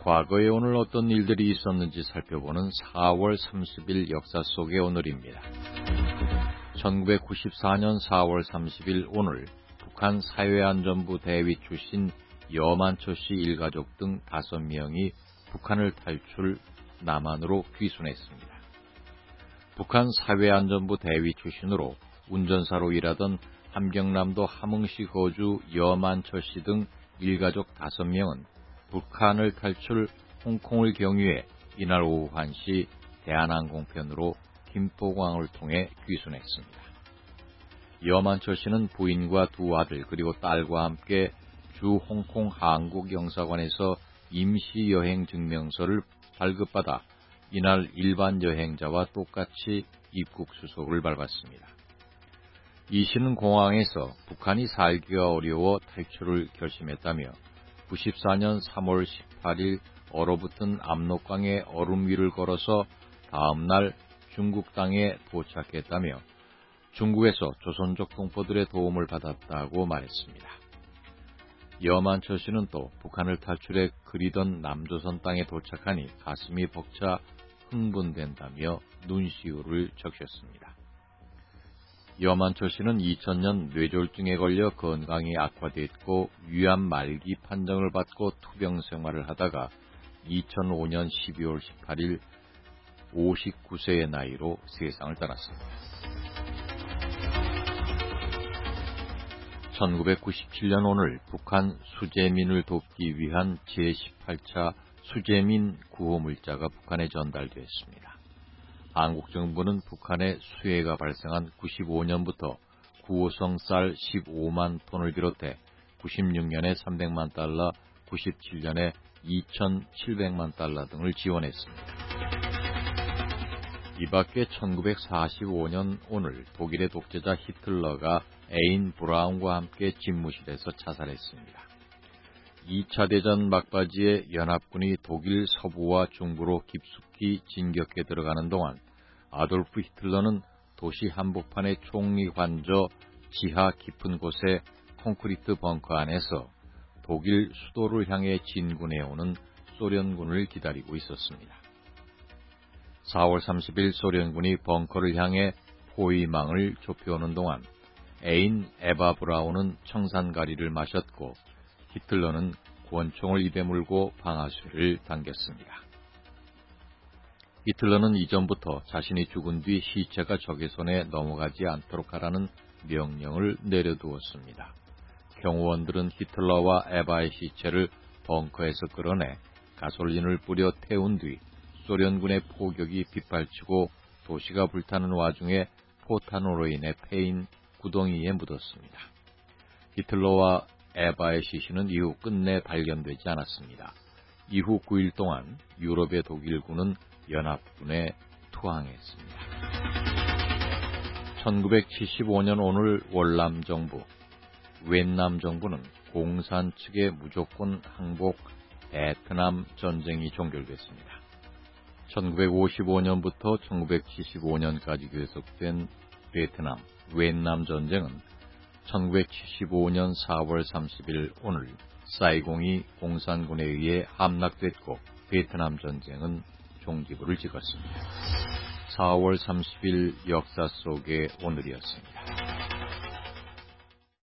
과거에 오늘 어떤 일들이 있었는지 살펴보는 4월 30일 역사 속의 오늘입니다. 1994년 4월 30일 오늘 북한 사회안전부 대위 출신 여만초 씨 일가족 등 5명이 북한을 탈출 남한으로 귀순했습니다. 북한 사회안전부 대위 출신으로 운전사로 일하던 함경남도 함흥시 거주 여만초 씨 등 일가족 5명은 북한을 탈출 홍콩을 경유해 이날 오후 1시 대한항공편으로 김포공항을 통해 귀순했습니다. 여만초 씨는 부인과 2 아들 그리고 딸과 함께 주 홍콩 한국영사관에서 임시 여행 증명서를 발급받아 이날 일반 여행자와 똑같이 입국 수속을 밟았습니다. 이 씨는 공항에서 북한이 살기가 어려워 탈출을 결심했다며 94년 3월 18일 얼어붙은 압록강의 얼음 위를 걸어서 다음 날 중국 땅에 도착했다며 중국에서 조선족 동포들의 도움을 받았다고 말했습니다. 여만초 씨는 또 북한을 탈출해 그리던 남조선 땅에 도착하니 가슴이 벅차 흥분된다며 눈시울을 적셨습니다. 여만초 씨는 2000년 뇌졸중에 걸려 건강이 악화됐고 위암 말기 판정을 받고 투병 생활을 하다가 2005년 12월 18일 59세의 나이로 세상을 떠났습니다. 1997년 오늘 북한 수재민을 돕기 위한 제18차 수재민 구호물자가 북한에 전달되었습니다. 한국 정부는 북한에 수해가 발생한 95년부터 구호성 쌀 15만 톤을 비롯해 96년에 300만 달러, 97년에 2,700만 달러 등을 지원했습니다. 이 밖에 1945년 오늘 독일의 독재자 히틀러가 애인 브라운과 함께 집무실에서 자살했습니다. 2차 대전 막바지에 연합군이 독일 서부와 중부로 깊숙이 진격해 들어가는 동안 아돌프 히틀러는 도시 한복판의 총리 관저 지하 깊은 곳의 콘크리트 벙커 안에서 독일 수도를 향해 진군해오는 소련군을 기다리고 있었습니다. 4월 30일 소련군이 벙커를 향해 포위망을 좁혀오는 동안 애인 에바 브라운은 청산가리를 마셨고 히틀러는 권총을 입에 물고 방아쇠를 당겼습니다. 히틀러는 이전부터 자신이 죽은 뒤 시체가 적의 손에 넘어가지 않도록 하라는 명령을 내려두었습니다. 경호원들은 히틀러와 에바의 시체를 벙커에서 끌어내 가솔린을 뿌려 태운 뒤 소련군의 포격이 빗발치고 도시가 불타는 와중에 포탄으로 인해 패인 구덩이에 묻었습니다. 히틀러와 에바의 시신은 이후 끝내 발견되지 않았습니다. 이후 9일 동안 유럽의 독일군은 연합군에 투항했습니다. 1975년 오늘 월남 정부, 웬남 정부는 공산 측의 무조건 항복 베트남 전쟁이 종결됐습니다. 1955년부터 1975년까지 계속된 베트남, 웬남 전쟁은 1975년 4월 30일 오늘 사이공이 공산군에 의해 함락됐고 베트남 전쟁은 종지부를 찍었습니다. 4월 30일 역사 속의 오늘이었습니다.